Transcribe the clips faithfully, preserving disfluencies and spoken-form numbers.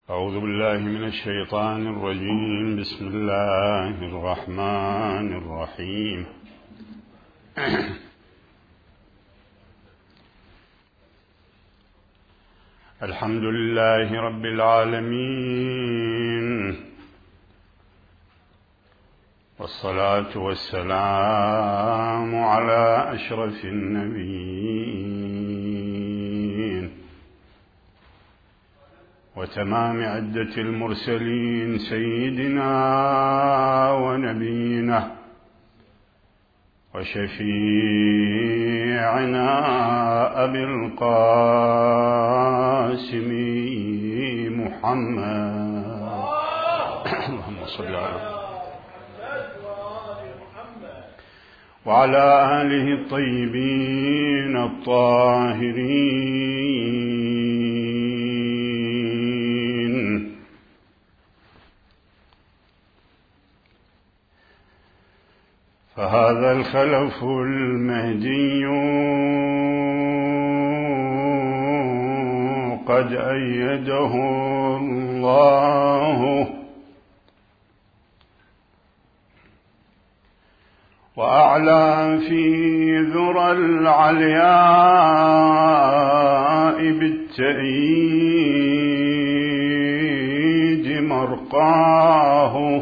أعوذ بالله من الشيطان الرجيم. بسم الله الرحمن الرحيم. الحمد لله رب العالمين، والصلاة والسلام على أشرف النبيين وتمام عدة المرسلين، سيدنا ونبينا وشفيعنا أبي القاسم محمد. اللهم صل على وعلى آله الطيبين الطاهرين. فهذا الخلف المهدي قد أيده الله وأعلى في ذرى العلياء بالتأييد مرقاه،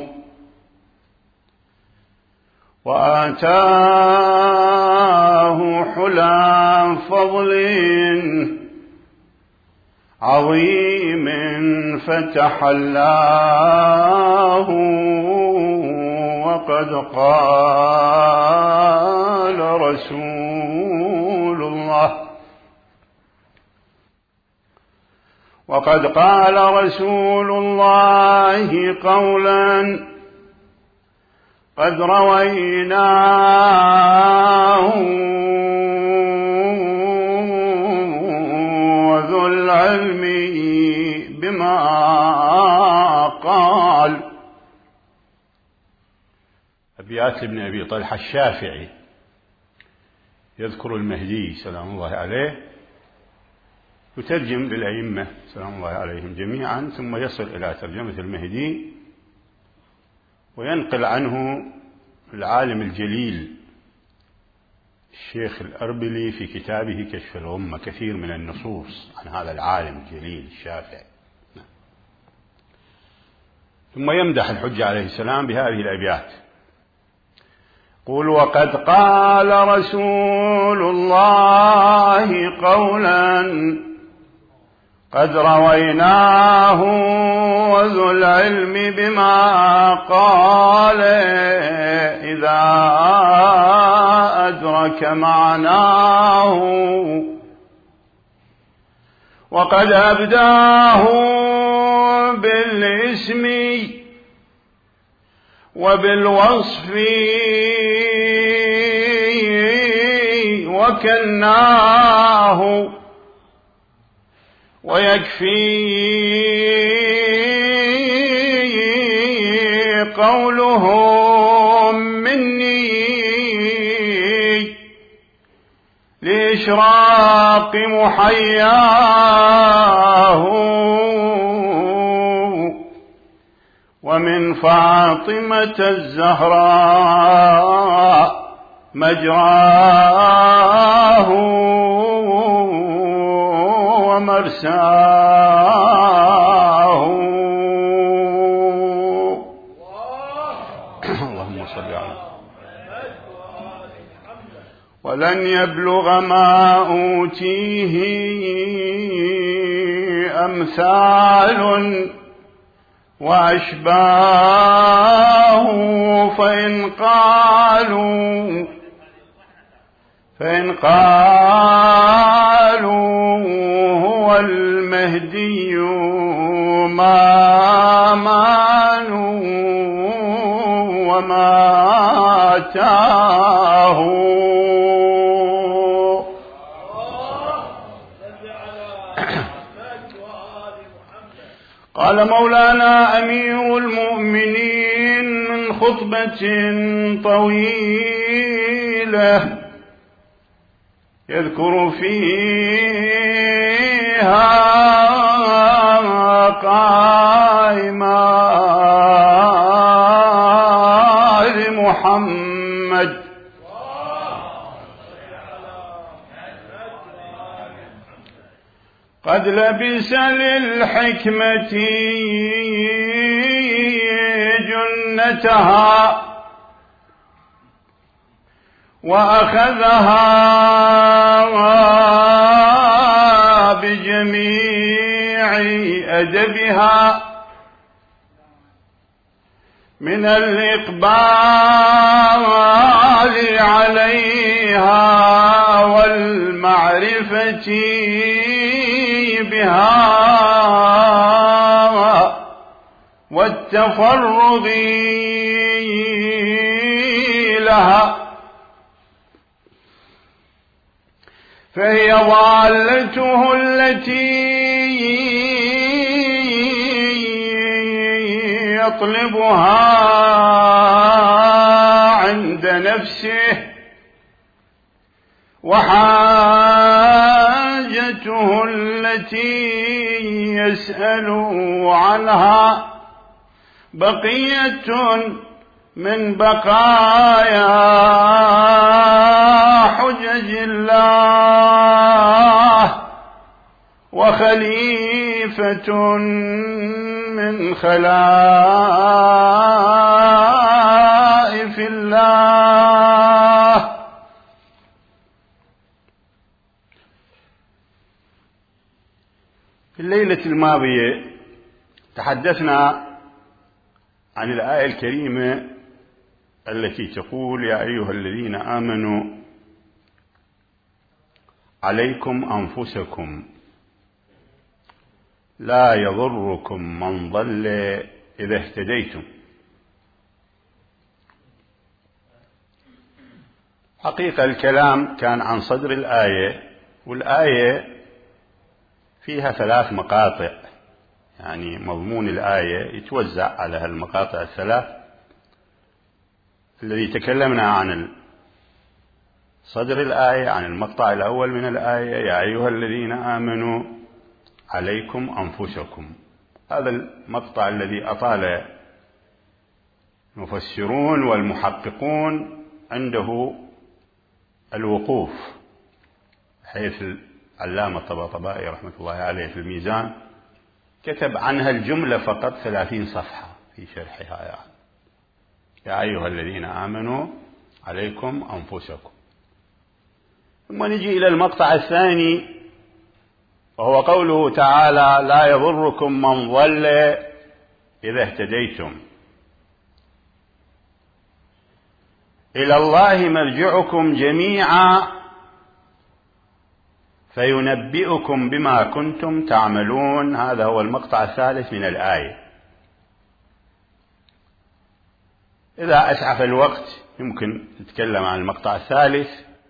وآتاه حلى فضل عظيم فتحلاه. وقد قال رسول الله وقد قال رسول الله قولا قد رويناه، وذو العلم بما قال. أبيات ابن أبي طلحة الشافعي يذكر المهدي سلام الله عليه، يترجم للأئمة سلام الله عليهم جميعا، ثم يصل إلى ترجمة المهدي وينقل عنه العالم الجليل الشيخ الأربلي في كتابه كشف الغمة كثير من النصوص عن هذا العالم الجليل الشافعي. ثم يمدح الحجة عليه السلام بهذه الأبيات. قل وقد قال رسول الله قولا قد رويناه، وذو العلم بما قال إذا أدرك معناه، وقد أبداه بالاسم وبالوصف وكناه، ويكفي قولهم مني لإشراق محياه. ومن فاطمة الزهراء مجراه ومرساه. اللهم صل على ولن يبلغ ما أوتيه أمثال وأشباه، فإن قالوا فإن قالوا هو المهدي ما مانوا وما تاهوا. قال مولانا أمير المؤمنين من خطبة طويلة يذكر فيها قائما لمحمد. قد لبس للحكمة جنتها وأخذها بجميع أدبها من الإقبال عليها والمعرفة بها والتفرغ لها، فهي ضالته التي يطلبها عند نفسه، وحاجته التي يسأل عنها بقية من بقايا حجج الله، وخليفة من خلائف الله. في الليلة الماضية تحدثنا عن الآية الكريمة التي تقول: يا أيها الذين آمنوا عليكم أنفسكم لا يضركم من ضل إذا اهتديتم. حقيقة الكلام كان عن صدر الآية، والآية فيها ثلاث مقاطع، يعني مضمون الآية يتوزع على هالمقاطع الثلاث الذي تكلمنا عن صدر الآية، عن المقطع الأول من الآية: يا أيها الذين آمنوا عليكم أنفسكم. هذا المقطع الذي أطال المفسرون والمحققون عنده الوقوف، حيث العلامة الطباطبائي رحمة الله عليه في الميزان كتب عنها الجملة فقط ثلاثين صفحة في شرحها، يعني يا أيها الذين آمنوا عليكم أنفسكم. ثم نجي إلى المقطع الثاني وهو قوله تعالى: لا يضركم من ضل إذا اهتديتم، إلى الله مرجعكم جميعا فينبئكم بما كنتم تعملون. هذا هو المقطع الثالث من الآية. إذا أسعف الوقت يمكن نتكلم عن المقطع الثالث،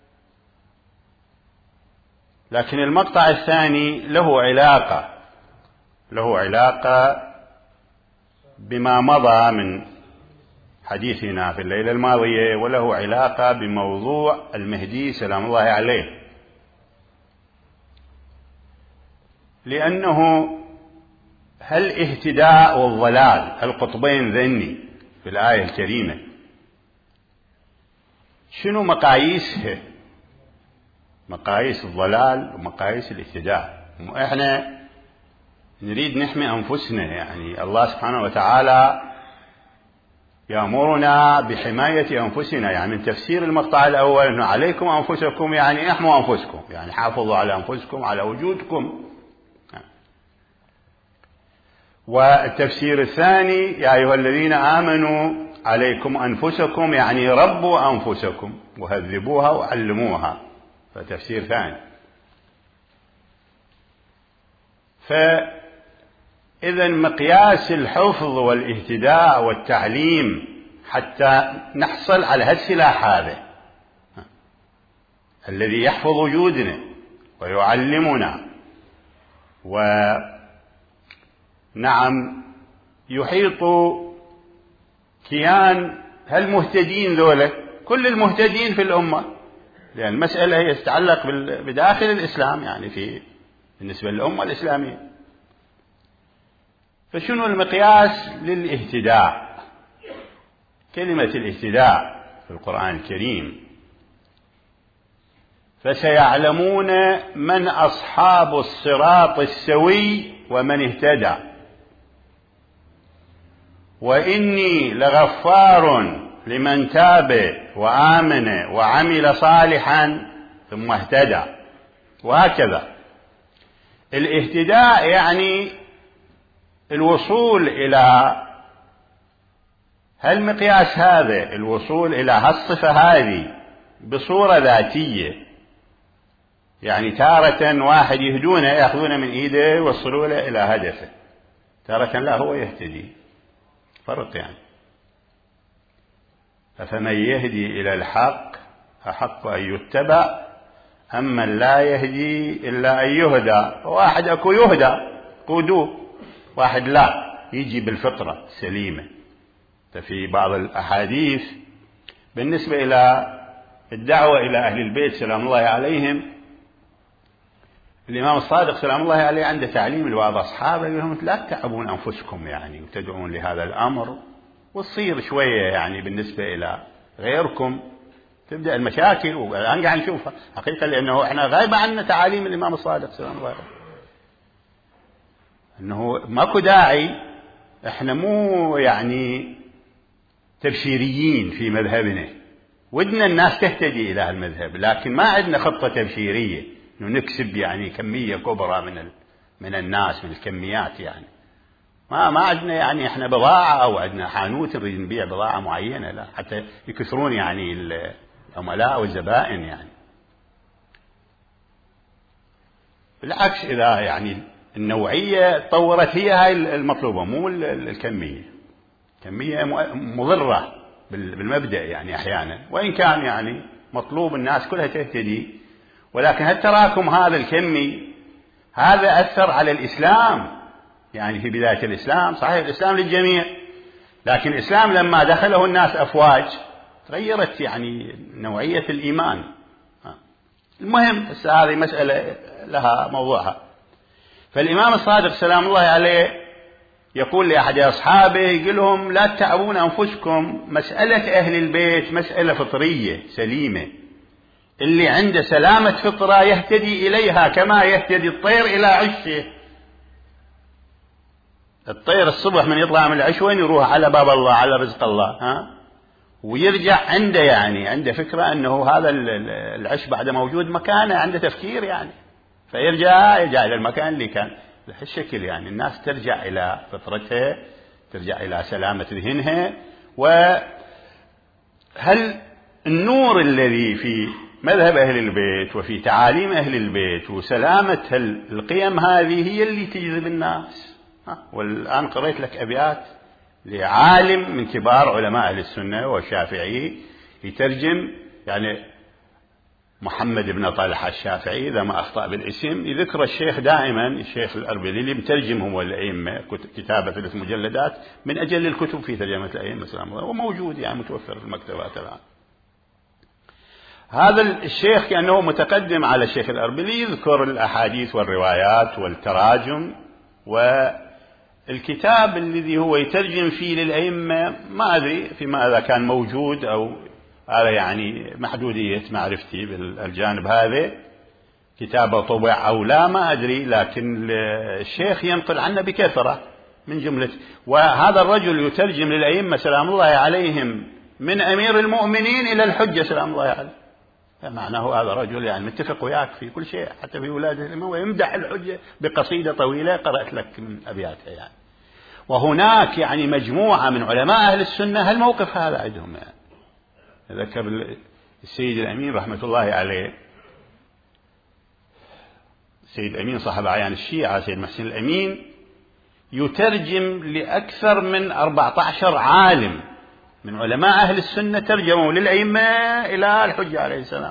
لكن المقطع الثاني له علاقة له علاقة بما مضى من حديثنا في الليلة الماضية، وله علاقة بموضوع المهدي سلام الله عليه، لأنه هل اهتداء والضلال القطبين ذني في الآية الكريمة شنو مقاييسها؟ مقاييس الضلال ومقاييس الاهتداء. احنا نريد نحمي أنفسنا، يعني الله سبحانه وتعالى يأمرنا بحماية أنفسنا. يعني من تفسير المقطع الأول أنه عليكم أنفسكم يعني احموا أنفسكم، يعني حافظوا على أنفسكم على وجودكم. والتفسير الثاني: يا أيها الذين آمنوا عليكم أنفسكم يعني ربوا أنفسكم وهذبوها وعلموها، فتفسير ثاني. فإذا مقياس الحفظ والاهتداء والتعليم حتى نحصل على هالسلاح هذا الذي يحفظ وجودنا ويعلمنا، ونعم يحيط كيان هالمهتدين ذولا كل المهتدين في الأمة، لأن المسألة هي تتعلق بداخل الإسلام، يعني في بالنسبة للأمة الإسلامية. فشنو المقياس للاهتداء؟ كلمة الاهتداء في القرآن الكريم: فسيعلمون من أصحاب الصراط السوي ومن اهتدى وإني لغفار لمن تاب وآمن وعمل صالحا ثم اهتدى. وهكذا الاهتداء يعني الوصول إلى هالمقياس هذا، الوصول إلى هالصفة هذه بصورة ذاتية. يعني تارة واحد يهدونه يأخذونه من إيده يوصلوا له إلى هدفه، تارة لا هو يهتدي، فرق يعني. أفمن يهدي إلى الحق أحق أن يتبع أما لا يهدي إلا أن يهدى. واحد أكو يهدى قودوه، واحد لا يجي بالفطرة سليمة. ففي بعض الأحاديث بالنسبة إلى الدعوة إلى أهل البيت سلام الله عليهم، الإمام الصادق سلام الله عليه عنده تعليم لبعض أصحابه يقول لا تتعبون أنفسكم يعني وتدعون لهذا الأمر، وتصير شوية يعني بالنسبة إلى غيركم تبدأ المشاكل. والآن قاعد نشوفها حقيقة، لأنه إحنا غايبة عنا تعاليم الإمام الصادق سلام الله عليه، أنه ماكو داعي. إحنا مو يعني تبشيريين في مذهبنا، ودنا الناس تهتدي إلى المذهب، لكن ما عندنا خطة تبشيرية إنه نكسب يعني كمية كبرى من من الناس من الكميات. يعني ما ما عندنا يعني إحنا بضاعة أو عندنا حانوت نريد نبيع بضاعة معينة، لا حتى يكثرون يعني العملاء والزبائن. يعني بالعكس، إذا يعني النوعية طورت هي هاي المطلوبة مو الكمية. كمية مضرة بالمبدأ يعني أحيانا، وإن كان يعني مطلوب الناس كلها تهتدي، ولكن هالتراكم هذا الكمي هذا أثر على الإسلام. يعني في بداية الإسلام صحيح الإسلام للجميع، لكن الإسلام لما دخله الناس أفواج تغيرت يعني نوعية الإيمان. المهم بس هذه مسألة لها موضوعها. فالإمام الصادق سلام الله عليه يقول لأحد أصحابه يقول لهم لا تتعبون أنفسكم، مسألة أهل البيت مسألة فطرية سليمة، اللي عنده سلامة فطرة يهتدي إليها كما يهتدي الطير إلى عشه. الطير الصبح من يطلع من العش وين يروح؟ على باب الله، على رزق الله، ها، ويرجع عنده يعني عنده فكرة أنه هذا العش بعد موجود مكانه، عنده تفكير يعني، فيرجع يرجع إلى المكان اللي كان. بهالشكل يعني الناس ترجع إلى فطرتها، ترجع إلى سلامة ذهنها. وهل النور الذي في مذهب أهل البيت وفي تعاليم أهل البيت وسلامة القيم هذه هي اللي تجذب الناس. والآن قرأت لك أبيات لعالم من كبار علماء أهل السنة والشافعي يترجم، يعني محمد بن طلحة الشافعي إذا ما أخطأ بالاسم، يذكر الشيخ دائما الشيخ الأربلي اللي مترجمهم والأئمة، كتابة ثلاث مجلدات من أجل الكتب في ترجمة الأئمة سلام الله، وموجود يعني متوفر في المكتبات الآن. هذا الشيخ كأنه متقدم على الشيخ الأربلي، يذكر الأحاديث والروايات والتراجم، والكتاب الذي هو يترجم فيه للأئمة ما أدري فيما إذا كان موجود أو هذا يعني محدودية معرفتي بالجانب هذا، كتابه طبع أو لا ما أدري، لكن الشيخ ينقل عنه بكثرة من جملة. وهذا الرجل يترجم للأئمة سلام الله عليهم من أمير المؤمنين إلى الحجة سلام الله عليه، معناه هذا رجل يعني متفق وياك في كل شيء، حتى في ولادة الإمام، ويمدح الحجة بقصيدة طويلة قرأت لك من أبياتها يعني. وهناك يعني مجموعة من علماء أهل السنة هالموقف هذا عندهم يعني. ذكر السيد الأمين رحمة الله عليه، السيد الأمين صاحب أعيان الشيعة سيد محسن الأمين يترجم لأكثر من أربعة عشر عالم من علماء أهل السنة، ترجموا للأئمة إلى الحجة عليه السلام،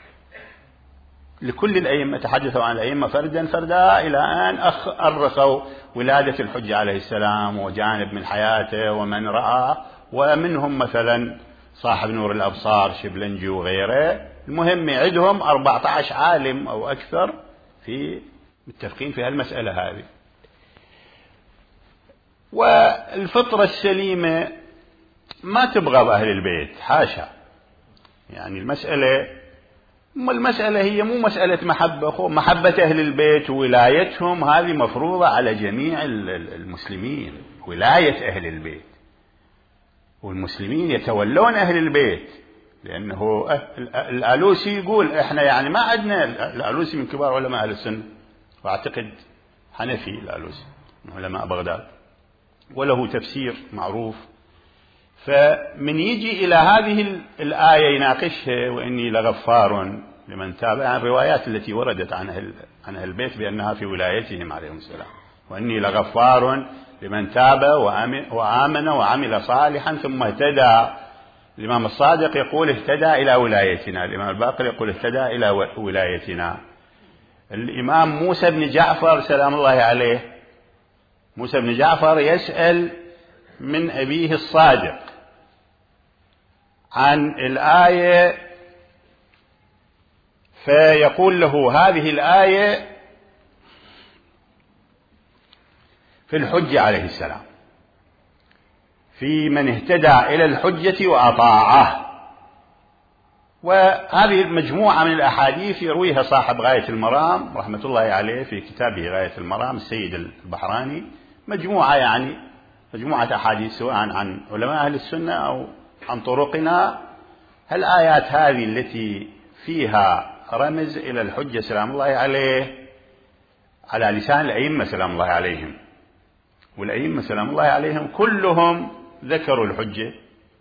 لكل الأئمة، تحدثوا عن الأئمة فردا فردا إلى أن أرخوا ولادة الحجة عليه السلام وجانب من حياته ومن رأى، ومنهم مثلا صاحب نور الأبصار شبلنجي وغيره. المهم عندهم أربعة عشر عالم أو أكثر في متفقين في هالمسألة هذه. والفطرة السليمة ما تبغض أهل البيت، حاشا. يعني المسألة المسألة هي مو مسألة محبة، محبة أهل البيت وولايتهم هذه مفروضة على جميع المسلمين، ولاية أهل البيت، والمسلمين يتولون أهل البيت. لأنه الآلوسي يقول إحنا يعني ما عندنا، الآلوسي من كبار علماء أهل السنة، وأعتقد حنفي الآلوسي من علماء بغداد، وله تفسير معروف. فمن يجي إلى هذه الآية يناقشها وإني لغفار لمن تاب، عن الروايات التي وردت عن أهل, عن أهل البيت بأنها في ولايتهم عليهم السلام، وإني لغفار لمن تاب وآمن وعمل صالحا ثم اهتدى. الإمام الصادق يقول اهتدى إلى ولايتنا، الإمام الباقر يقول اهتدى إلى ولايتنا. الإمام موسى بن جعفر سلام الله عليه، موسى بن جعفر يسأل من أبيه الصادق عن الآية، فيقول له هذه الآية في الحج عليه السلام، في من اهتدى إلى الحجة وأطاعه. وهذه مجموعة من الأحاديث يرويها صاحب غاية المرام رحمة الله عليه في كتابه غاية المرام السيد البحراني، مجموعة يعني مجموعة أحاديث سواء عن علماء أهل السنة أو عن طرقنا. هالآيات هذه التي فيها رمز إلى الحجة سلام الله عليه على لسان الأئمة سلام الله عليهم، والأئمة سلام الله عليهم كلهم ذكروا الحجة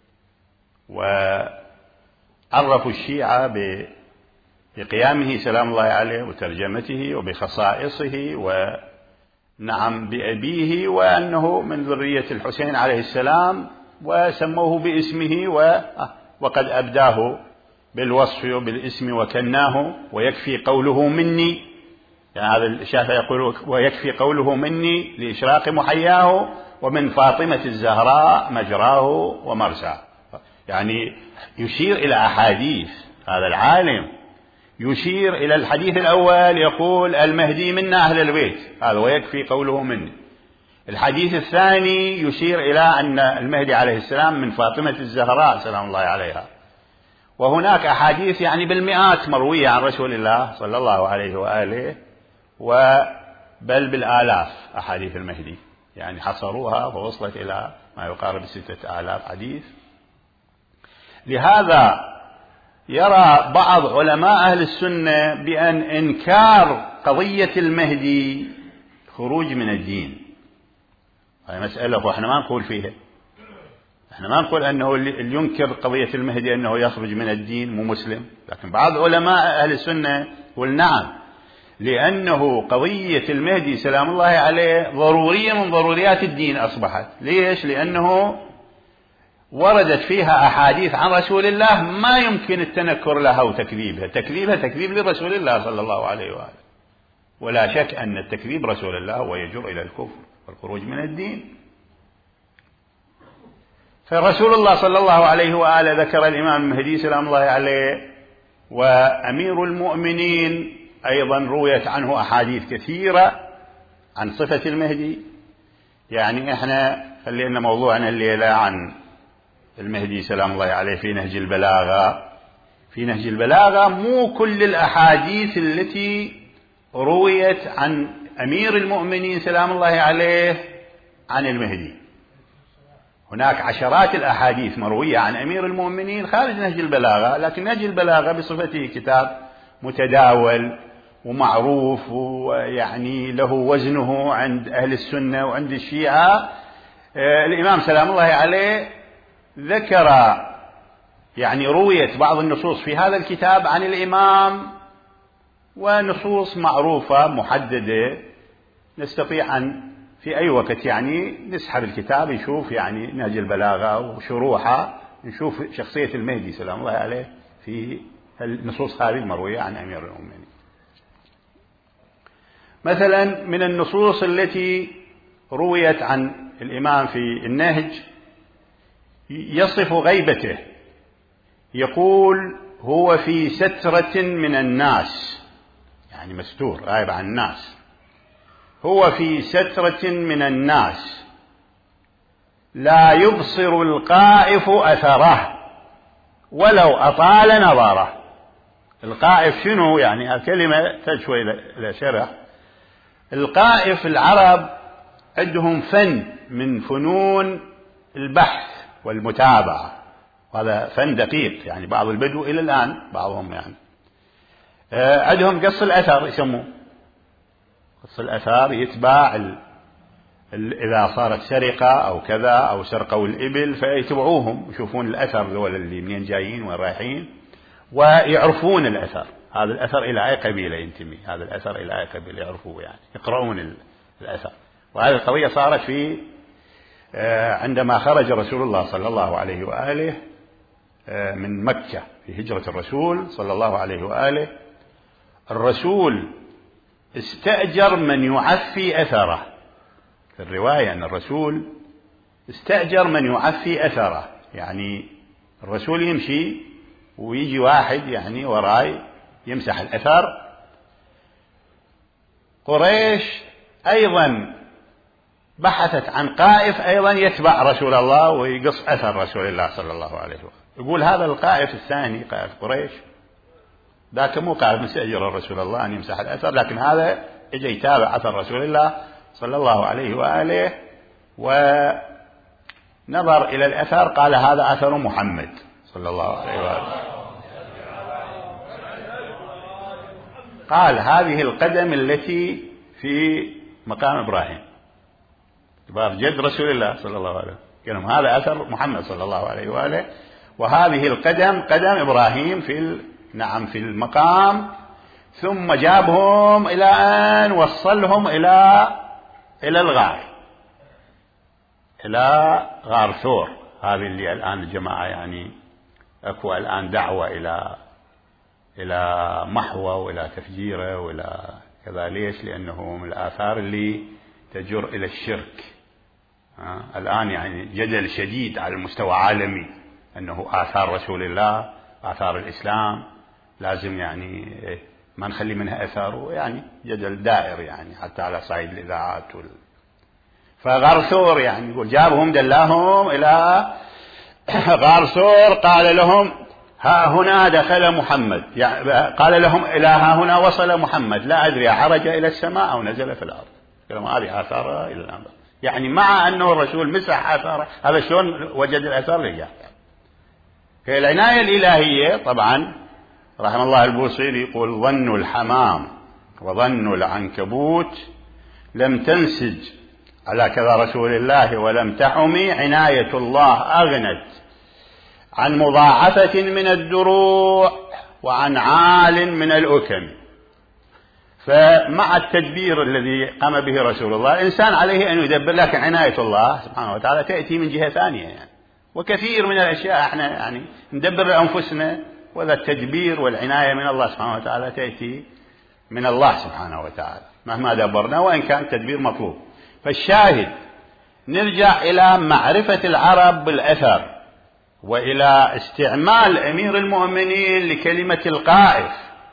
وعرفوا الشيعة بقيامه سلام الله عليه وترجمته وبخصائصه ونعم بأبيه وأنه من ذرية الحسين عليه السلام، وسموه باسمه وقد أبداه بالوصف وبالاسم وكناه، ويكفي قوله مني، يعني هذا الشافعي يقول ويكفي قوله مني لإشراق محياه، ومن فاطمة الزهراء مجراه ومرساه. يعني يشير إلى أحاديث، هذا العالم يشير إلى الحديث الأول يقول المهدي منا أهل البيت، هذا ويكفي قوله مني. الحديث الثاني يشير إلى أن المهدي عليه السلام من فاطمة الزهراء سلام الله عليها. وهناك أحاديث يعني بالمئات مروية عن رسول الله صلى الله عليه وآله، وبل بالآلاف أحاديث المهدي، يعني حصروها فوصلت إلى ما يقارب ستة آلاف حديث. لهذا يرى بعض علماء أهل السنة بأن إنكار قضية المهدي خروج من الدين. هذه مسألة وإحنا ما نقول فيها، إحنا ما نقول أنه اللي ينكر قضية المهدي أنه يخرج من الدين مو مسلم، لكن بعض علماء أهل السنة يقول نعم، لأنه قضية المهدي سلام الله عليه ضرورية من ضروريات الدين أصبحت. ليش؟ لأنه وردت فيها أحاديث عن رسول الله ما يمكن التنكر لها وتكذيبها، تكذيبها تكذيب لرسول الله صلى الله عليه وآله، ولا شك أن التكذيب رسول الله هو يجر إلى الكفر والخروج من الدين. فرسول الله صلى الله عليه وآله ذكر الإمام المهدي سلام الله عليه، وأمير المؤمنين أيضا رويت عنه أحاديث كثيرة عن صفة المهدي. يعني إحنا خلينا موضوعنا الليلة عن المهدي سلام الله عليه في نهج البلاغة. في نهج البلاغة مو كل الأحاديث التي رويت عن أمير المؤمنين سلام الله عليه عن المهدي، هناك عشرات الأحاديث مروية عن أمير المؤمنين خارج نهج البلاغة، لكن نهج البلاغة بصفته كتاب متداول ومعروف ويعني له وزنه عند أهل السنة وعند الشيعة. الإمام سلام الله عليه ذكر يعني رويت بعض النصوص في هذا الكتاب عن الإمام، ونصوص معروفة محددة نستطيع أن في أي وقت يعني نسحب الكتاب نشوف يعني نهج البلاغة وشروحه، نشوف شخصية المهدي سلام الله عليه في النصوص هذه المروية عن أمير المؤمنين. مثلا من النصوص التي رويت عن الإمام في النهج يصف غيبته، يقول هو في سترة من الناس، يعني مستور غائب عن الناس، هو في سترة من الناس لا يبصر القائف أثره ولو أطال نظره. القائف شنو يعني؟ الكلمة تشوي إلى شرح. القائف العرب عندهم فن من فنون البحث والمتابعة، وهذا فن دقيق، يعني بعض البدو إلى الآن بعضهم يعني عندهم قص الأثر يسموه. قص الأثر يتباع ال... ال... إذا صارت سرقة أو كذا أو سرقوا الإبل فيتبعوهم يشوفون الأثر ذول اللي منين جايين وين رايحين ويعرفون الأثر. هذا الأثر إلى أي قبيلة ينتمي، هذا الأثر إلى أي قبيلة يعرفوه، يعني يقرؤون الأثر. وهذه القضية صارت في عندما خرج رسول الله صلى الله عليه وآله من مكة في هجرة الرسول صلى الله عليه وآله. الرسول استأجر من يعفي أثره. في الرواية أن الرسول استأجر من يعفي أثره، يعني الرسول يمشي ويجي واحد يعني وراي يمسح الأثر. قريش أيضا بحثت عن قائف أيضا يتبع رسول الله ويقص أثر رسول الله صلى الله عليه وآله. يقول هذا القائف الثاني قائف قريش ذاك مو قائف مستأجر الرسول الله أن يمسح الأثر، لكن هذا اجى يتابع أثر رسول الله صلى الله عليه وآله ونظر إلى الأثر قال هذا أثر محمد صلى الله عليه وآله. قال هذه القدم التي في مقام إبراهيم، باب جد رسول الله صلى الله عليه وسلم، هذا أثر محمد صلى الله عليه وآله، وهذه القدم قدم إبراهيم في ال... نعم في المقام. ثم جابهم إلى أن وصلهم إلى إلى الغار، إلى غار ثور. هذه اللي الآن الجماعة يعني أكو الآن دعوة إلى إلى محوه وإلى تفجيره وإلى كذا. ليش؟ لأنه من الآثار اللي تجر إلى الشرك. الآن يعني جدل شديد على المستوى عالمي أنه آثار رسول الله آثار الإسلام لازم يعني ما نخلي منها أثر، يعني جدل دائر يعني حتى على صعيد الإذاعات وال... فغار ثور يعني يقول جابهم دلاهم إلى غار ثور قال لهم ها هنا دخل محمد، يعني قال لهم إلى ها هنا وصل محمد، لا أدري عرج إلى السماء أو نزل في الأرض. كلام هذه آثار إلى الآن، يعني مع أنه الرسول مسح آثاره هذا شلون وجد الآثار رجع. في العناية الإلهية طبعا رحم الله البوصيري يقول ظن الحمام وظن العنكبوت لم تنسج على كذا رسول الله ولم تحمي، عناية الله أغنت عن مضاعفة من الدروع وعن عال من الأكم. فمع التدبير الذي قام به رسول الله الإنسان عليه أن يدبر، لكن عناية الله سبحانه وتعالى تأتي من جهة ثانية يعني. وكثير من الأشياء احنا يعني ندبر لأنفسنا، وذا التدبير والعناية من الله سبحانه وتعالى تأتي من الله سبحانه وتعالى مهما دبرنا، وإن كان التدبير مطلوب. فالشاهد نرجع إلى معرفة العرب بالأثر وإلى استعمال أمير المؤمنين لكلمة القائف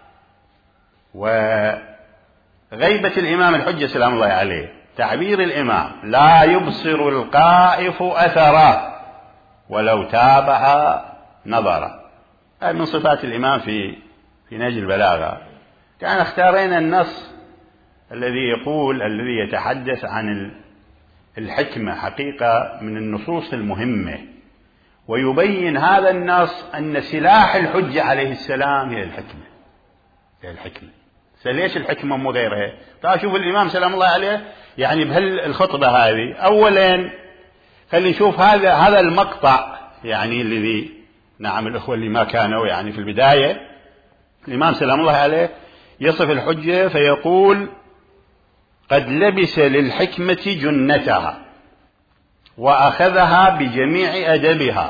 وغيبة الإمام الحجة سلام الله عليه. تعبير الإمام لا يبصر القائف أثره ولو تابع نظره، هذا من صفات الإمام في في نهج البلاغة. كان اختارينا النص الذي يقول الذي يتحدث عن الحكمة، حقيقة من النصوص المهمة، ويبين هذا النص أن سلاح الحجة عليه السلام هي الحكمة. هي الحكمة. ليش الحكمة مو غيرها؟ تعال شوف الإمام سلام الله عليه يعني بهالخطبة هذه. أولا خلينا نشوف هذا هذا المقطع يعني الذي نعم الأخوة اللي ما كانوا يعني في البداية. الإمام سلام الله عليه يصف الحجة فيقول قد لبس للحكمة جنتها وأخذها بجميع أدبها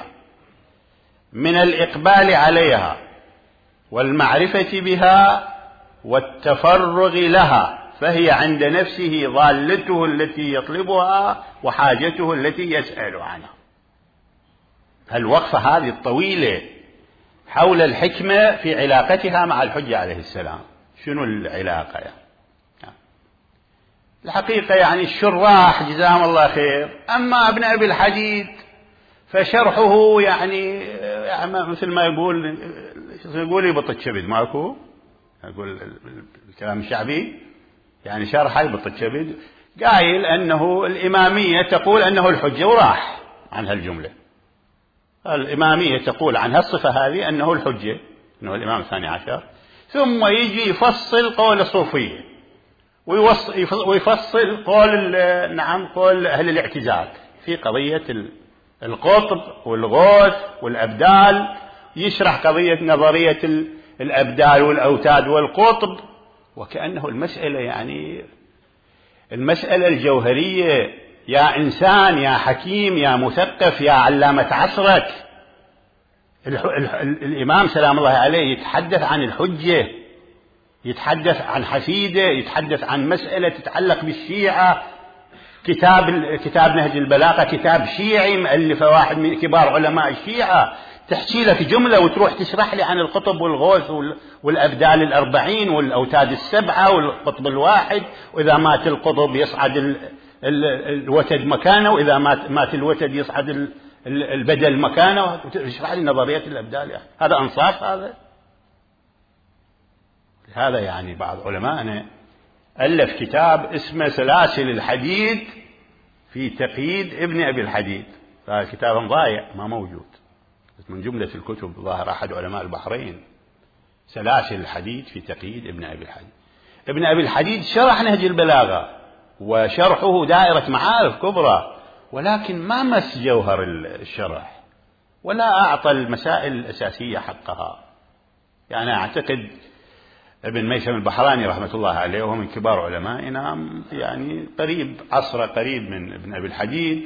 من الإقبال عليها والمعرفة بها والتفرغ لها، فهي عند نفسه ضالته التي يطلبها وحاجته التي يسأل عنها. الوقفة هذه الطويلة حول الحكمة في علاقتها مع الحجة عليه السلام، شنو العلاقة يعني؟ الحقيقة يعني الشراح جزاهم الله خير. أما ابن أبي الحديد فشرحه يعني, يعني مثل ما يقول يقول يبط الشبد ماكو، أقول الكلام الشعبي يعني شرحه يبط الشبد، قايل أنه الإمامية تقول أنه الحجة وراح عن هالجملة. الإمامية تقول عن هالصفة هذه أنه الحجة، أنه الإمام الثاني عشر، ثم يجي يفصل قول الصوفية ويفصل قول نعم قول أهل الاعتزال في قضية القطب والغوث والأبدال، يشرح قضية نظرية الأبدال والأوتاد والقطب، وكأنه المسألة يعني المسألة الجوهرية. يا إنسان يا حكيم يا مثقف يا علامة عصرك، الإمام سلام الله عليه يتحدث عن الحجة، يتحدث عن حفيدة، يتحدث عن مسألة تتعلق بالشيعة. كتاب كتاب نهج البلاغة كتاب شيعي مؤلفه واحد من كبار علماء الشيعة، تحكي لك جملة وتروح تشرح لي عن القطب والغوث والأبدال الأربعين والأوتاد السبعة والقطب الواحد، وإذا مات القطب يصعد الوتد مكانه، وإذا مات مات الوتد يصعد البدل مكانه، تشرح لي نظرية الأبدال. يعني هذا أنصاف هذا؟ هذا يعني بعض علمائنا ألف كتاب اسمه سلاسل الحديد في تقييد ابن أبي الحديد، هذا كتاب ضايع ما موجود من جملة الكتب، ظاهر أحد علماء البحرين، سلاسل الحديد في تقييد ابن أبي الحديد. ابن أبي الحديد شرح نهج البلاغة وشرحه دائرة معارف كبرى، ولكن ما مس جوهر الشرح ولا أعطى المسائل الأساسية حقها. يعني أعتقد ابن ميثم البحراني رحمة الله عليه وهو من كبار علمائنا، يعني قريب عصره قريب من ابن أبي الحديد،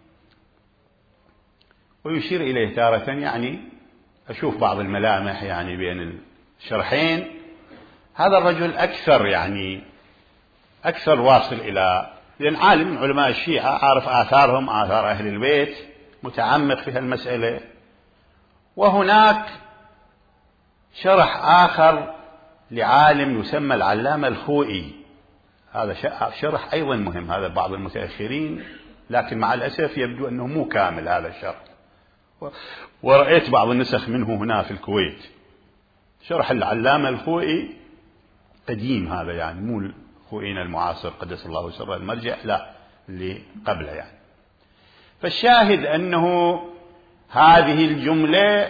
ويشير إليه تارة. يعني أشوف بعض الملامح يعني بين الشرحين. هذا الرجل أكثر يعني أكثر واصل إلى، لأن عالم من علماء الشيعة، عارف آثارهم آثار أهل البيت، متعمق في هالمسألة. وهناك شرح آخر لعالم يسمى العلامة الخوئي، هذا شرح أيضا مهم، هذا بعض المتأخرين، لكن مع الأسف يبدو أنه مو كامل هذا الشرح، ورأيت بعض النسخ منه هنا في الكويت. شرح العلامة الخوئي قديم هذا، يعني مو الخوئينا المعاصر قدس الله سره المرجع، لا اللي قبله يعني. فالشاهد أنه هذه الجملة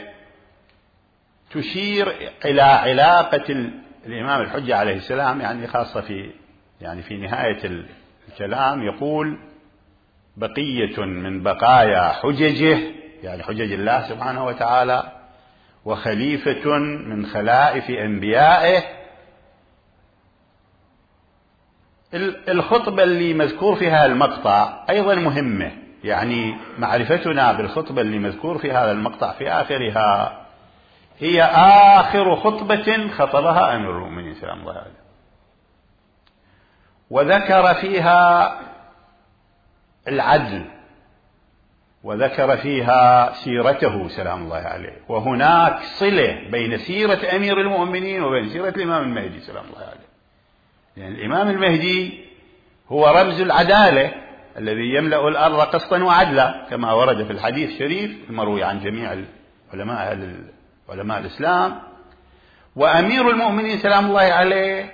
تشير إلى علاقة الإمام الحجة عليه السلام، يعني خاصة في يعني في نهاية الكلام يقول: بقية من بقايا حججه، يعني حجج الله سبحانه وتعالى، وخليفة من خلائف أنبيائه. الخطبة اللي مذكور فيها المقطع أيضا مهمة، يعني معرفتنا بالخطبة اللي مذكور في هذا المقطع في آخرها هي آخر خطبة خطبها أمير المؤمنين سلام الله عليه، وذكر فيها العدل، وذكر فيها سيرته سلام الله عليه. وهناك صلة بين سيرة أمير المؤمنين وبين سيرة الإمام المهدي سلام الله عليه، لأن يعني الإمام المهدي هو رمز العدالة الذي يملأ الأرض قسطا وعدلا، كما ورد في الحديث الشريف المروي عن جميع العلماء علماء الإسلام. وأمير المؤمنين سلام الله عليه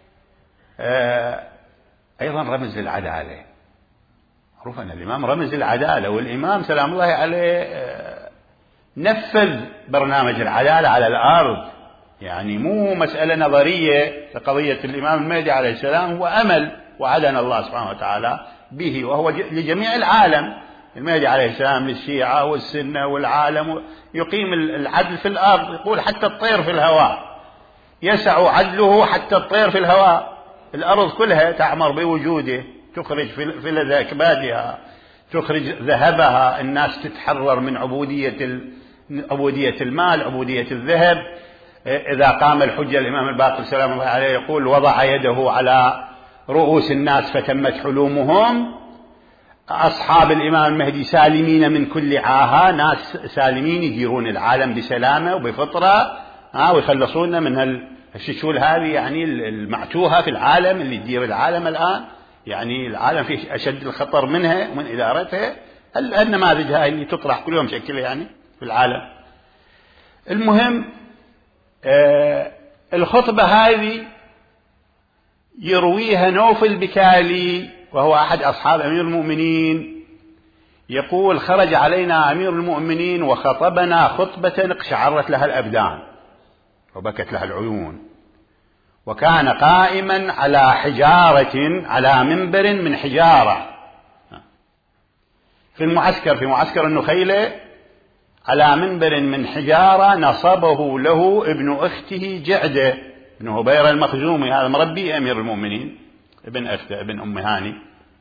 أيضا رمز العدالة، معروف أن الإمام رمز العدالة، والإمام سلام الله عليه نفذ برنامج العدالة على الأرض، يعني مو مسألة نظرية كقضية الإمام المهدي عليه السلام، هو أمل وعدنا الله سبحانه وتعالى به، وهو لجميع العالم. المهدي عليه السلام للشيعة والسنة والعالم، يقيم العدل في الأرض، يقول حتى الطير في الهواء يسع عدله، حتى الطير في الهواء، الأرض كلها تعمر بوجوده، تخرج فلذ أكبادها، تخرج ذهبها، الناس تتحرر من عبودية عبودية المال، عبودية الذهب. إذا قام الحجة الإمام الباقر سلام الله عليه يقول: وضع يده على رؤوس الناس فتمت حلومهم. أصحاب الإمام المهدي سالمين من كل عاهة، ناس سالمين يديرون العالم بسلامة وبفطرة، ها ويخلصونا من الششول هذه يعني المعتوهة في العالم اللي تدير العالم الآن. يعني العالم فيه أشد الخطر منها ومن إدارتها. النماذج هاي اللي تطرح كل يوم شكلها يعني في العالم. المهم آه الخطبة هذه يرويها نوف البكالي وهو أحد أصحاب أمير المؤمنين، يقول: خرج علينا أمير المؤمنين وخطبنا خطبة اقشعرت لها الأبدان وبكت لها العيون، وكان قائما على حجارة، على منبر من حجارة في المعسكر، في معسكر النخيلة، على منبر من حجارة نصبه له ابن أخته جعدة بن هبيرة المخزومي، هذا مربي أمير المؤمنين، ابن أخته ابن أم هاني،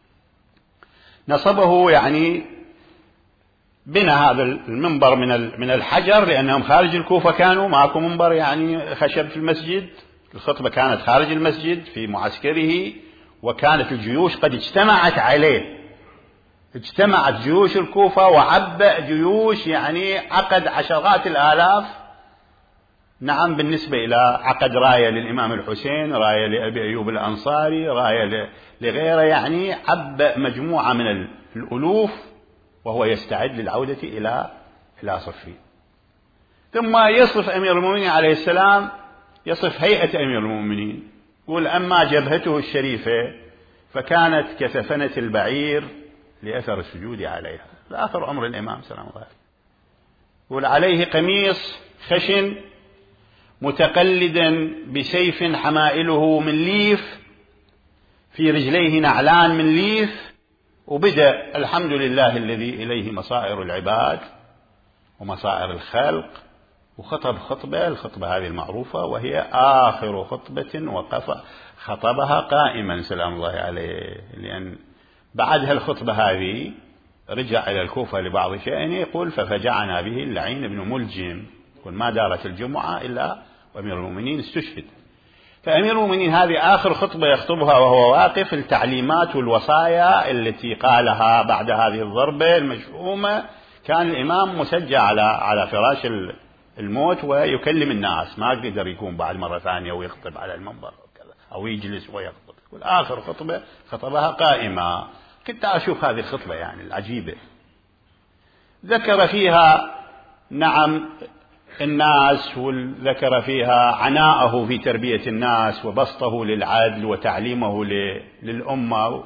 نصبه يعني بنى هذا المنبر من من الحجر، لأنهم خارج الكوفة كانوا ماكو منبر يعني خشب في المسجد. الخطبة كانت خارج المسجد في معسكره، وكانت الجيوش قد اجتمعت عليه، اجتمعت جيوش الكوفة وعبأ جيوش، يعني عقد عشرات الآلاف. نعم، بالنسبة إلى عقد راية للإمام الحسين، راية لأبي أيوب الأنصاري، راية لغيره، يعني عبأ مجموعة من الألوف وهو يستعد للعودة إلى إلى صفين. ثم يصف أمير المؤمنين عليه السلام، يصف هيئة أمير المؤمنين، يقول: أما جبهته الشريفة فكانت كسفنة البعير لأثر السجود عليها. لآخر أمر الإمام سلام الله عليه. يقول: عليه قميص خشن متقلدا بسيف حمائله من ليف، في رجليه نعلان من ليف، وبدأ: الحمد لله الذي إليه مصائر العباد ومصائر الخلق، وخطب خطبة، الخطبة هذه المعروفة، وهي آخر خطبة وقف خطبها قائما سلام الله عليه، لأن بعد الخطبة هذه رجع إلى الكوفة لبعض شأنه، يقول: ففجعنا به اللعين بن ملجم، يقول: ما دارت الجمعة إلا وأمير المؤمنين استشهد. فأمير المؤمنين هذه آخر خطبة يخطبها وهو واقف، التعليمات والوصايا التي قالها بعد هذه الضربة المشؤومة. كان الإمام مسجع على على فراش الموت ويكلم الناس، ما قدر يكون بعد مرة ثانية ويخطب على المنبر أو يجلس ويخطب. والآخر خطبة خطبها قائمة. كنت أشوف هذه الخطبة يعني العجيبة، ذكر فيها نعم الناس، وذكر فيها عناءه في تربية الناس وبسطه للعدل وتعليمه للأمة،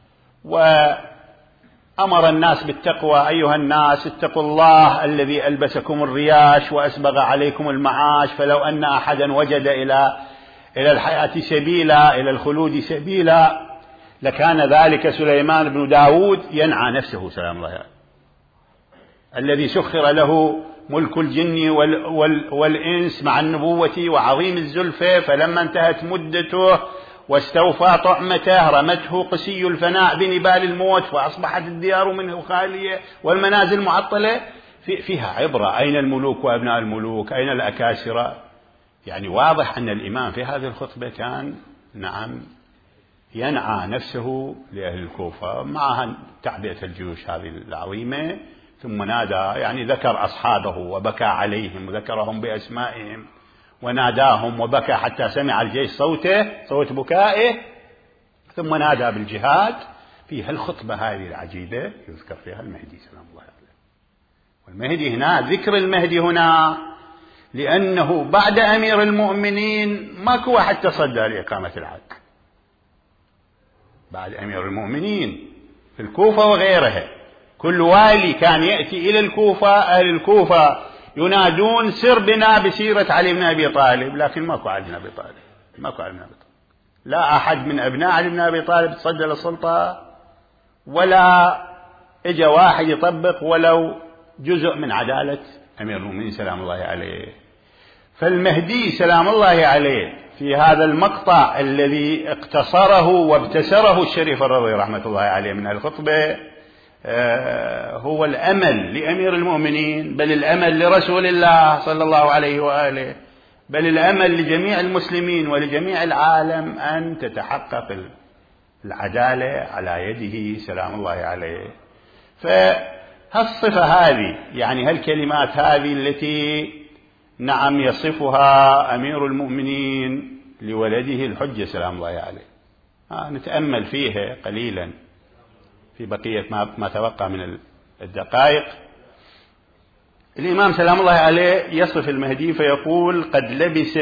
وأمر الناس بالتقوى: أيها الناس اتقوا الله الذي ألبسكم الرياش وأسبغ عليكم المعاش، فلو أن أحدا وجد إلى إلى الحياة سبيلا، إلى الخلود سبيلا، لكان ذلك سليمان بن داود ينعى نفسه سلام الله عليه، الذي سخر له ملك الجن وال وال والإنس مع النبوة وعظيم الزلفة، فلما انتهت مدته واستوفى طعمته رمته قسي الفناء بنبال الموت، فأصبحت الديار منه خالية والمنازل معطلة. في فيها عبرة: أين الملوك وأبناء الملوك؟ أين الأكاسرة؟ يعني واضح أن الإمام في هذه الخطبة كان نعم ينعى نفسه لأهل الكوفة معها تعبئة الجيوش هذه العظيمة. ثم نادى، يعني ذكر أصحابه وبكى عليهم وذكرهم بأسمائهم وناداهم وبكى حتى سمع الجيش صوته، صوت بكائه، ثم نادى بالجهاد. في هالخطبة هذه العجيبة يذكر فيها المهدي سلام الله عليه. والمهدي هنا، ذكر المهدي هنا لأنه بعد أمير المؤمنين ماكو واحد تصدى لإقامة العدل بعد أمير المؤمنين في الكوفة وغيرها. كل والي كان يأتي إلى الكوفة، أهل الكوفة ينادون: سر بنا بسيرة علي بن أبي طالب، لكن ماكو علي بن أبي طالب، ماكو علي بن أبي طالب، لا أحد من أبناء علي بن أبي طالب تصدى للسلطة، ولا إجا واحد يطبق ولو جزء من عدالة أمير المؤمنين سلام الله عليه. فالمهدي سلام الله عليه في هذا المقطع الذي اقتصره وابتسره الشريف الرضي رحمة الله عليه من الخطبة هو الأمل لأمير المؤمنين، بل الأمل لرسول الله صلى الله عليه وآله، بل الأمل لجميع المسلمين ولجميع العالم أن تتحقق العدالة على يده سلام الله عليه. فهالصفة هذه، يعني هالكلمات هذه التي نعم يصفها أمير المؤمنين لولده الحجة سلام الله عليه، نتأمل فيها قليلا في بقية ما تبقى من الدقائق. الإمام سلام الله عليه يصف المهدي فيقول: قد لبس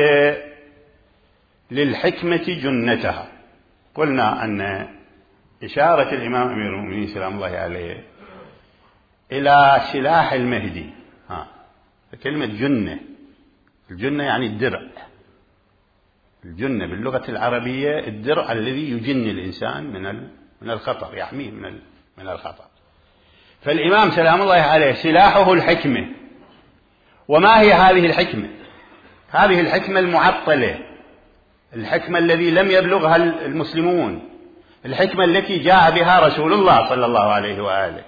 للحكمة جنتها. قلنا أن إشارة الإمام أمير المؤمنين سلام الله عليه إلى سلاح المهدي. ها كلمة جنة، الجنة يعني الدرع. الجنة باللغة العربية الدرع الذي يجن الإنسان من من الخطر، يحميه من من الخطر. فالإمام سلام الله عليه سلاحه الحكمة. وما هي هذه الحكمة؟ هذه الحكمة المعطلة، الحكمة الذي لم يبلغها المسلمون، الحكمة التي جاء بها رسول الله صلى الله عليه وآله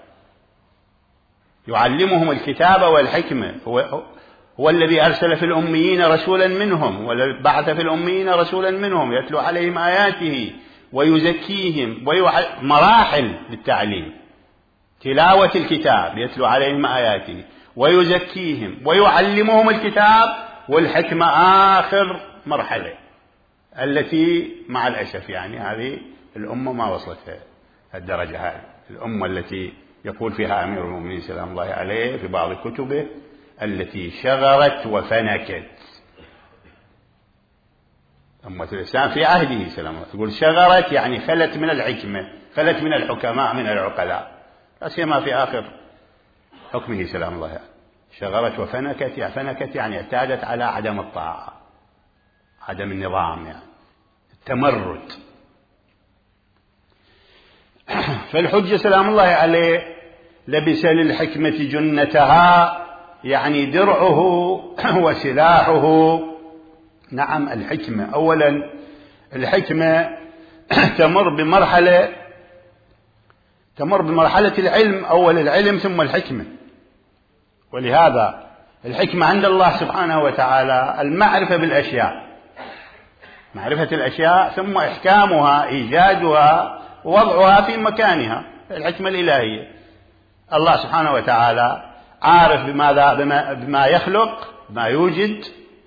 يعلمهم الكتاب والحكمة. هو, هو الذي أرسل في الأميين رسولا منهم، وبعث في الأميين رسولا منهم يتلو عليهم آياته ويزكيهم ويعلم مراحل للتعليم: تلاوة الكتاب يتلو عليهم آياته ويزكيهم ويعلمهم الكتاب، والحكمة آخر مرحلة التي مع الأسف يعني هذه الأمة ما وصلتها الدرجة هذه. الأمة التي يقول فيها أمير المؤمنين سلام الله عليه في بعض كتبه: التي شغرت وفنكت. أمة الإسلام في عهده سلام الله يقول شغرت يعني خلت من الحكمة، خلت من الحكماء من العقلاء، لا سيما في آخر حكمه سلام الله عليه. شغرت وفنكت يعني فنكت يعني اعتادت على عدم الطاعة، عدم النظام، يعني التمرد. فالحجة سلام الله عليه لبس للحكمة جنتها، يعني درعه وسلاحه. نعم الحكمة أولا، الحكمة تمر بمرحلة تمر بمرحلة العلم، أول العلم ثم الحكمة. ولهذا الحكمة عند الله سبحانه وتعالى المعرفة بالأشياء، معرفة الأشياء ثم إحكامها، إيجادها ووضعها في مكانها. الحكمة الإلهية، الله سبحانه وتعالى عارف بماذا بما, بما يخلق، ما يوجد،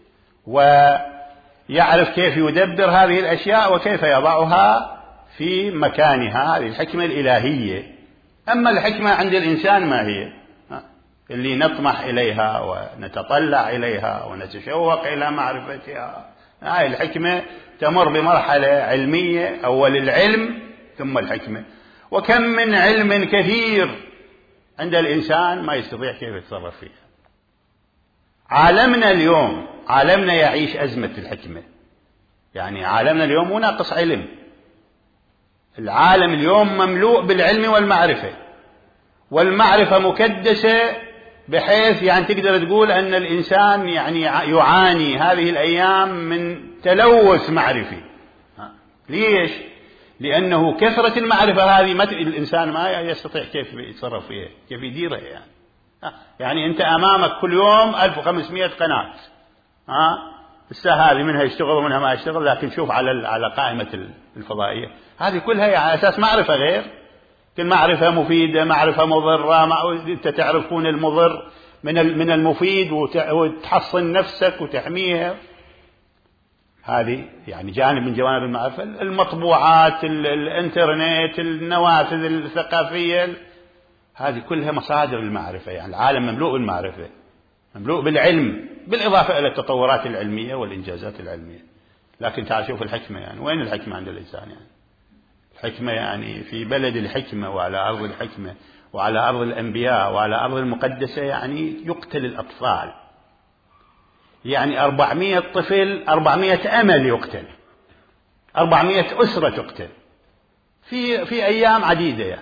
ويعرف كيف يدبر هذه الأشياء وكيف يضعها في مكانها. هذه الحكمة الإلهية. أما الحكمة عند الإنسان ما هي؟ اللي نطمح إليها ونتطلع إليها ونتشوق إلى معرفتها. هذه الحكمة تمر بمرحلة علمية، أول العلم ثم الحكمة. وكم من علم كثير عند الإنسان ما يستطيع كيف يتصرف فيها. عالمنا اليوم عالمنا يعيش أزمة الحكمة، يعني عالمنا اليوم مو ناقص علم. العالم اليوم مملوء بالعلم والمعرفة، والمعرفة مكدسة بحيث يعني تقدر تقول أن الإنسان يعني يعاني هذه الأيام من تلوث معرفي. ليش؟ لأنه كثرة المعرفة هذه الإنسان ما يستطيع كيف يتصرف فيها، كيف يديرها. يعني يعني أنت أمامك كل يوم ألف وخمسمائة قناة، ها الساعة هذه منها يشتغل ومنها ما يشتغل، لكن شوف على على قائمة الفضائية هذه كلها على أساس معرفة غير. كل معرفة مفيدة، معرفة مضرة، أنت تعرفون المضر من من المفيد وتحصن نفسك وتحميها. هذه يعني جانب من جوانب المعرفة. المطبوعات، الانترنت، النوافذ الثقافية، هذه كلها مصادر المعرفة. يعني العالم مملوء بالمعرفة، مملوء بالعلم، بالإضافة إلى التطورات العلمية والإنجازات العلمية. لكن تعال شوف الحكمة، يعني وين الحكمة عند الإنسان؟ يعني الحكمة يعني في بلد الحكمة وعلى أرض الحكمة وعلى أرض الأنبياء وعلى أرض المقدسة يعني يقتل الأطفال. يعني أربعمائة طفل، أربعمائة أمل يقتل، أربعمائة أسرة تقتل في في أيام عديدة. يعني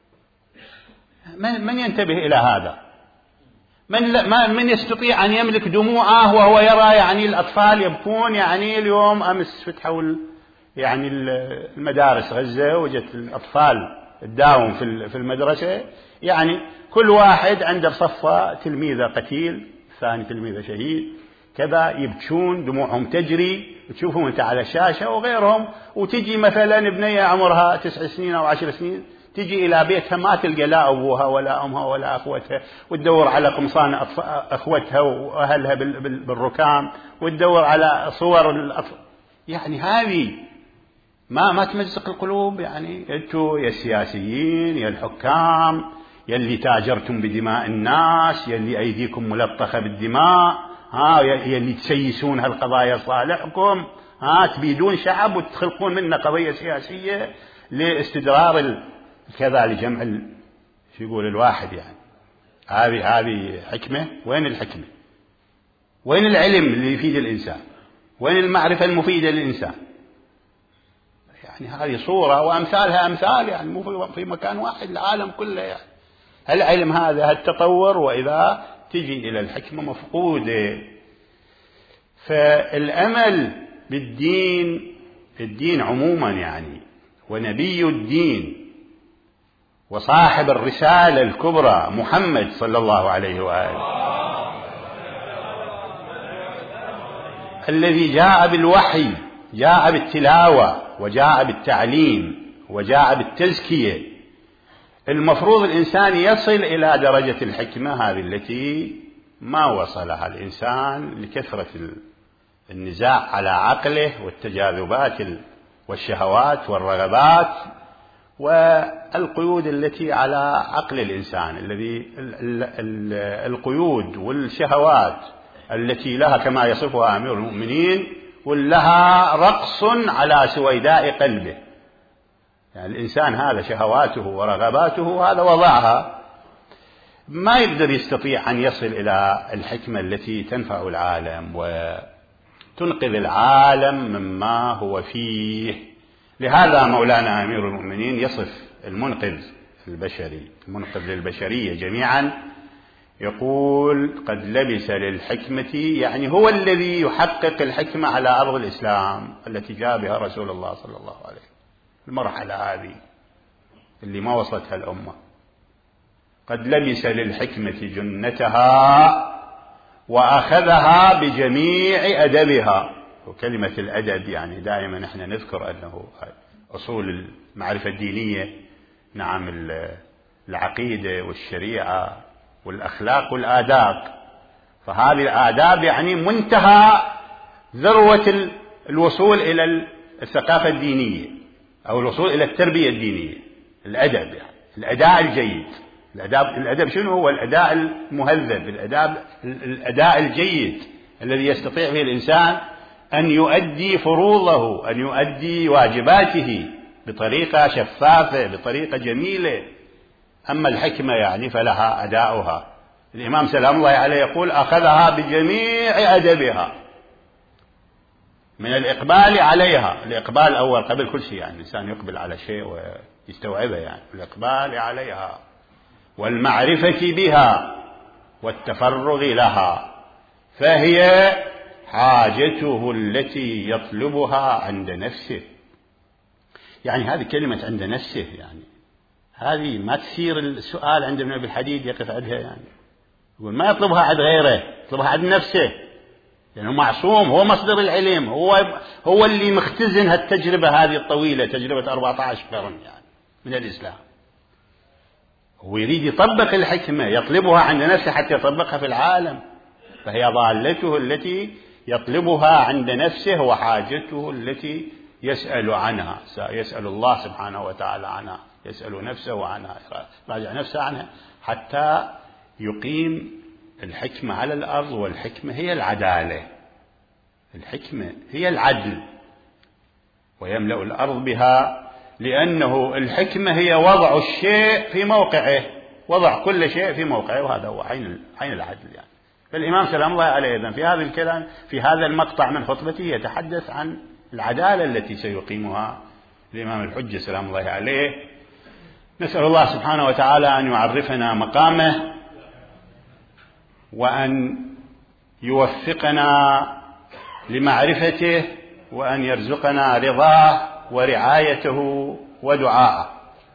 من من ينتبه إلى هذا؟ من من يستطيع أن يملك دموعه وهو يرى يعني الأطفال يبكون؟ يعني اليوم أمس فتحوا يعني المدارس غزة، وجدت الأطفال تداوم في المدرسة، يعني كل واحد عنده بصفة تلميذة قتيل، ثاني تلميذة شهيد، كذا يبكون، دموعهم تجري، تشوفهم أنت على الشاشة وغيرهم. وتجي مثلا بنية عمرها تسع سنين أو عشر سنين، تجي إلى بيتها ما تلقى لا أبوها ولا أمها ولا أخوتها، وتدور على قمصان أخوتها وأهلها بالركام، وتدور على صور الأطفال. يعني هذه ما ما تمزق القلوب. يعني انتوا يا السياسيين يا الحكام يا اللي تاجرتم بدماء الناس يا اللي ايديكم ملطخه بالدماء، ها يا اللي تسيسون هالقضايا لصالحكم، ها تبيدون شعب وتخلقون منه قضيه سياسيه لاستدرار كذا لجمع شو يقول الواحد. يعني هذه هذه حكمه؟ وين الحكمه؟ وين العلم اللي يفيد الانسان؟ وين المعرفه المفيده للانسان؟ يعني هذه صورة وأمثالها أمثال، يعني مو في مكان واحد، العالم كله. يعني العلم هذا التطور، وإذا تجي إلى الحكمة مفقودة. فالأمل بالدين، الدين عموما يعني، ونبي الدين وصاحب الرسالة الكبرى محمد صلى الله عليه وآله الذي جاء بالوحي، جاء بالتلاوة وجاء بالتعليم وجاء بالتزكية. المفروض الإنسان يصل إلى درجة الحكمة هذه التي ما وصلها الإنسان لكثرة النزاع على عقله والتجاذبات والشهوات والرغبات والقيود التي على عقل الإنسان، الذي القيود والشهوات التي لها كما يصفها أمير المؤمنين ولها رقص على سويداء قلبه. يعني الإنسان هذا شهواته ورغباته هذا وضعها، ما يقدر يستطيع أن يصل إلى الحكمة التي تنفع العالم وتنقذ العالم مما هو فيه. لهذا مولانا أمير المؤمنين يصف المنقذ البشري، المنقذ للبشرية جميعا، يقول قد لبس للحكمة، يعني هو الذي يحقق الحكمة على أرض الإسلام التي جاء بها رسول الله صلى الله عليه وسلم. المرحلة هذه اللي ما وصلتها الأمة، قد لبس للحكمة جنتها وأخذها بجميع أدبها. وكلمة الأدب يعني دائما نحن نذكر أنه أصول المعرفة الدينية، نعم، العقيدة والشريعة والأخلاق والآداب. فهذه الآداب يعني منتهى ذروة الوصول إلى الثقافة الدينية أو الوصول إلى التربية الدينية. الأدب يعني الأداء الجيد. الأداب الأدب شنو هو؟ الأداء المهذب، الأداء الأداء الجيد الذي يستطيع فيه الإنسان أن يؤدي فروضه، أن يؤدي واجباته بطريقة شفافة، بطريقة جميلة. أما الحكمة يعني فلها أداؤها. الإمام سلام الله عليه يقول أخذها بجميع أدبها، من الإقبال عليها. الإقبال أول قبل كل شيء، يعني الإنسان يقبل على شيء ويستوعبه، يعني الإقبال عليها والمعرفة بها والتفرغ لها، فهي حاجته التي يطلبها عند نفسه. يعني هذه كلمة عند نفسه، يعني هذه ما تثير السؤال عند ابن أبي الحديد، يقف عندها، يعني يقول ما يطلبها عند غيره، يطلبها عند نفسه، يعني هو معصوم، هو مصدر العلم، هو هو اللي مختزن هالتجربة هذه الطويلة، تجربة أربعة عشر قرن يعني من الإسلام. هو يريد يطبق الحكمة، يطلبها عند نفسه حتى يطبقها في العالم. فهي ضالته التي يطلبها عند نفسه وحاجته التي يسأل عنها، يسأل الله سبحانه وتعالى عنها، يسأل نفسه عنها، راجع نفسه عنها حتى يقيم الحكمة على الأرض. والحكمة هي العدالة، الحكمة هي العدل، ويملأ الأرض بها، لأنه الحكمة هي وضع الشيء في موقعه، وضع كل شيء في موقعه، وهذا هو عين عين العدل. يعني فالإمام سلام الله عليه إذن في هذا الكلام، في هذا المقطع من خطبته، يتحدث عن العدالة التي سيقيمها الإمام الحجة سلام الله عليه. نسأل الله سبحانه وتعالى أن يعرفنا مقامه، وأن يوفقنا لمعرفته، وأن يرزقنا رضاه ورعايته ودعاءه.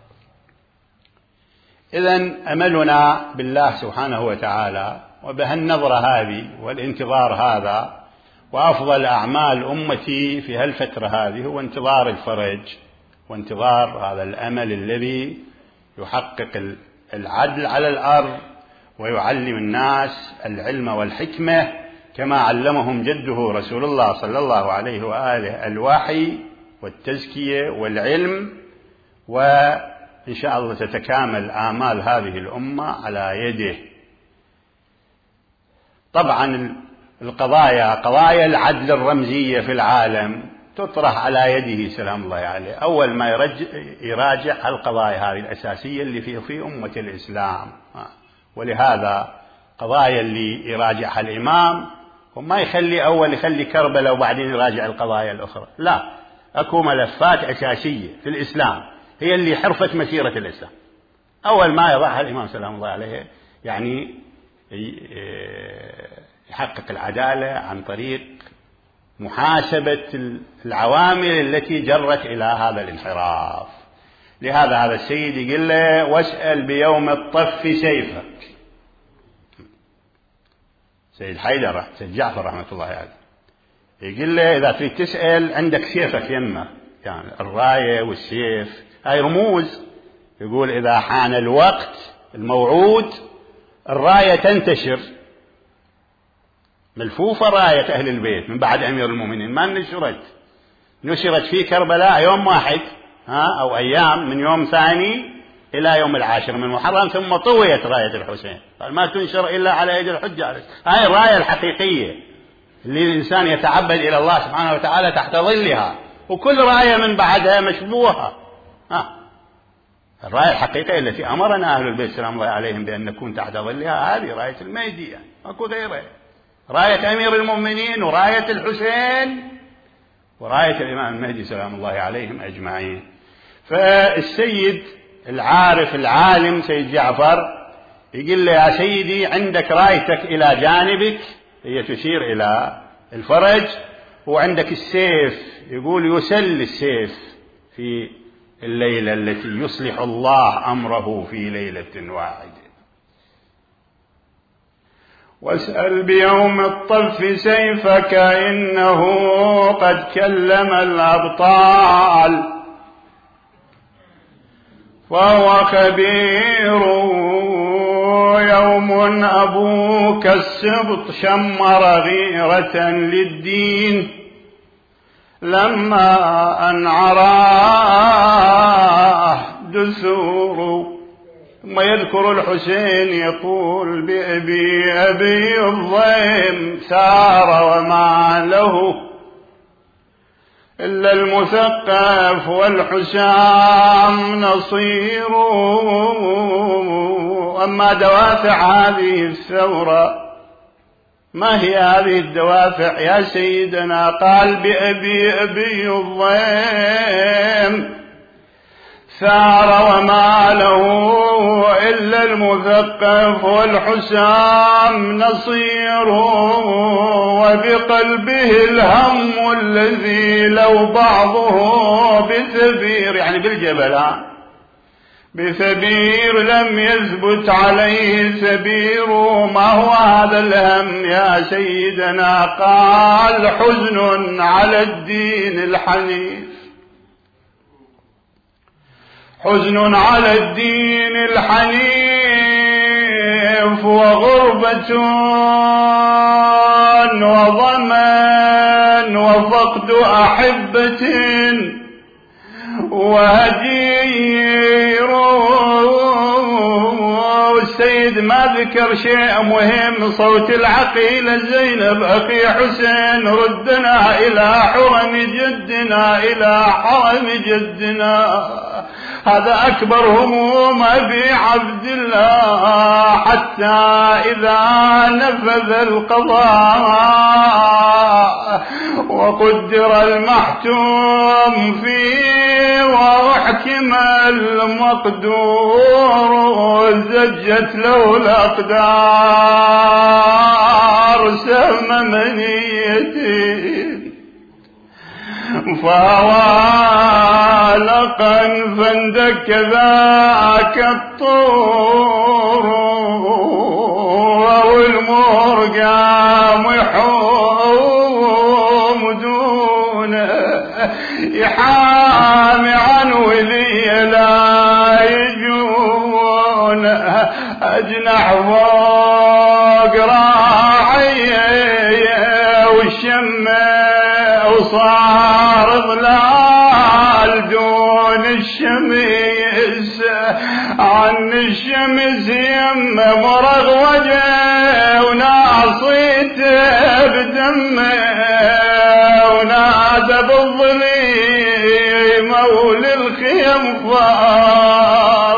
إذن أملنا بالله سبحانه وتعالى، وبهالنظرة هذه والانتظار هذا، وأفضل أعمال أمتي في هالفترة هذه هو انتظار الفرج، وانتظار هذا الأمل الذي يحقق العدل على الأرض، ويعلم الناس العلم والحكمة كما علمهم جده رسول الله صلى الله عليه وآله الوحي والتزكية والعلم، وإن شاء الله تتكامل آمال هذه الأمة على يده. طبعا القضايا قضايا العدل الرمزية في العالم تطرح على يده سلام الله عليه، أول ما يراجع القضايا هذه الأساسية اللي في في أمة الإسلام. ولهذا قضايا اللي يراجعها الإمام وما يخلي أول يخلي كربلاء وبعدين يراجع القضايا الأخرى، لا، أكو ملفات أساسية في الإسلام هي اللي حرفت مسيرة الإسلام. أول ما يضعها الإمام سلام الله عليه يعني يحقق العدالة عن طريق محاسبة العوامل التي جرت إلى هذا الانحراف. لهذا هذا السيد يقول له: واسأل بيوم الطف سيفك. سيد حيدر سيد جعفر رحمة الله عليه يقول له: إذا تريد تسأل عندك سيفك يمه، يعني الراية والسيف هاي رموز. يقول: إذا حان الوقت الموعود الراية تنتشر، ملفوفة راية أهل البيت من بعد أمير المؤمنين، ما نشرت نشرت في كربلاء يوم واحد ها أو أيام، من يوم ثاني إلى يوم العاشر من محرم، ثم طويت راية الحسين، قال ما تنشر إلا على يد الحجة. هاي الراية الحقيقية اللي الإنسان يتعبد إلى الله سبحانه وتعالى تحت ظلها، وكل راية من بعدها مشبوهة. ها الراية الحقيقية التي أمرنا أهل البيت سلام الله عليهم بأن نكون تحت ظلها هذه راية المهدي، يعني ماكو غيرها، راية أمير المؤمنين وراية الحسين وراية الإمام المهدي سلام الله عليهم أجمعين. فالسيد العارف العالم سيد جعفر يقول له: يا سيدي عندك رايتك إلى جانبك، هي تشير إلى الفرج، وعندك السيف، يقول: يسل السيف في الليلة التي يصلح الله أمره في ليلة واحدة. واسأل بيوم الطف سيفك إنه قد كلم الأبطال، فهو خبير يوم أبوك السبط شمر غيرة للدين، لما أن عراه دثور. ثم يذكر الحسين يقول: بأبي أبي الضيم ثار وما له إلا المثقف والحسام نصير. أما دوافع هذه الثورة، ما هي هذه الدوافع يا سيدنا؟ قال: بأبي أبي الضيم ثار وما له إلا المثقف والحسام نصير، وبقلبه الهم الذي لو بعضه بثبير، يعني بالجبل بثبير لم يثبت عليه ثبير. ما هو هذا الهم يا سيدنا؟ قال: حزن على الدين الحنيف، حزن على الدين الحنيف، وغربة وظمأ وفقد أحبة وهجير. السيد ما ذكر شيء مهم، صوت العقيلة زينب أخي حسين، ردنا إلى حرم جدنا، إلى حرم جدنا. هذا أكبر هموم أبي عبد الله، حتى إذا نفذ القضاء وقدر المحتوم فيه وحكم المقدور، زجت له الأقدار سهم منيتي، فوالقا فاندك ذاك الطور، والمرقام يحوم دونه، يحامي عن ولي لا يجون، أجنح فوق راعي والشمه وصار ظلام الرجال دون الشمس عن الشمس يمه مرغوجه وناصيته بدمه ونادى بالظليم وللخيم فار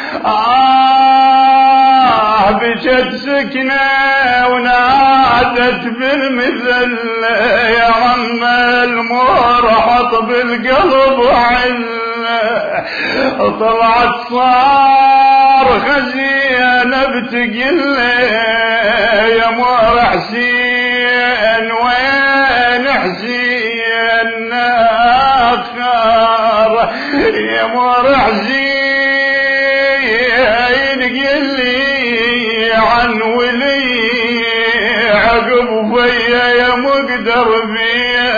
آه بجد سكنه ونادت بالمثل يا عم المرحط بالقلب عله طلعت صار خزينه بتقله يا مور حسين وين حسين ناخر يا مور حسين قل لي عن ولي عقب فيا يا مقدر في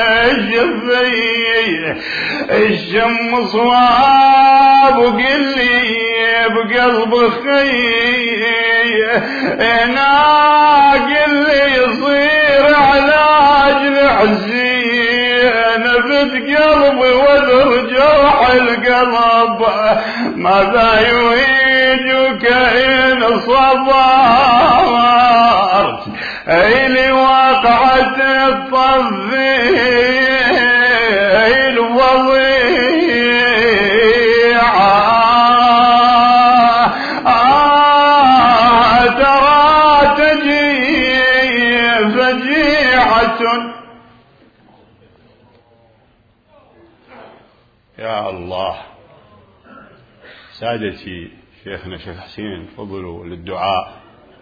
الشفيه الشم صواب وقل لي بقلب خي انا قل لي يصير علاج لحزين بد قلبي وذر جرح القلب ماذا يريدك ان صبرت اي لوقعت الطفيل الفظيعه آه ترى تجي فجيعه. يا الله سادتي شيخنا شيخ حسين فضلوا للدعاء.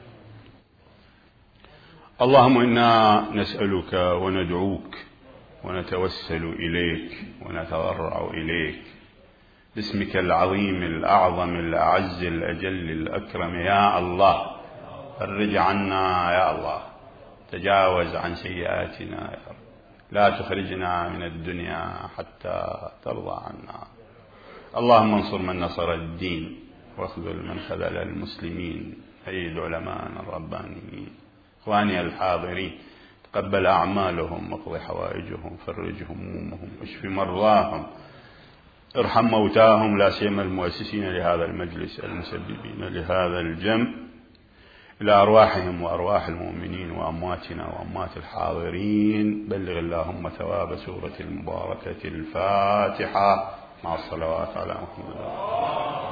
اللهم إنا نسألك وندعوك ونتوسل إليك ونتضرع إليك باسمك العظيم الأعظم الأعز الأجل الأكرم يا الله. فرج عنا يا الله، تجاوز عن سيئاتنا يا رب، لا تخرجنا من الدنيا حتى ترضى عنا. اللهم انصر من نصر الدين واخذل من خذل المسلمين. أيد علماءنا الربانيين إخواني الحاضرين، تقبل أعمالهم واقض حوائجهم فرج همومهم واشف مرضاهم ارحم موتاهم، لا سيما المؤسسين لهذا المجلس المسببين لهذا الجمع. إلى أرواحهم وأرواح المؤمنين وأمواتنا وأموات الحاضرين بلغ اللهم ثواب سورة المباركة الفاتحة مع الصلوات على محمد.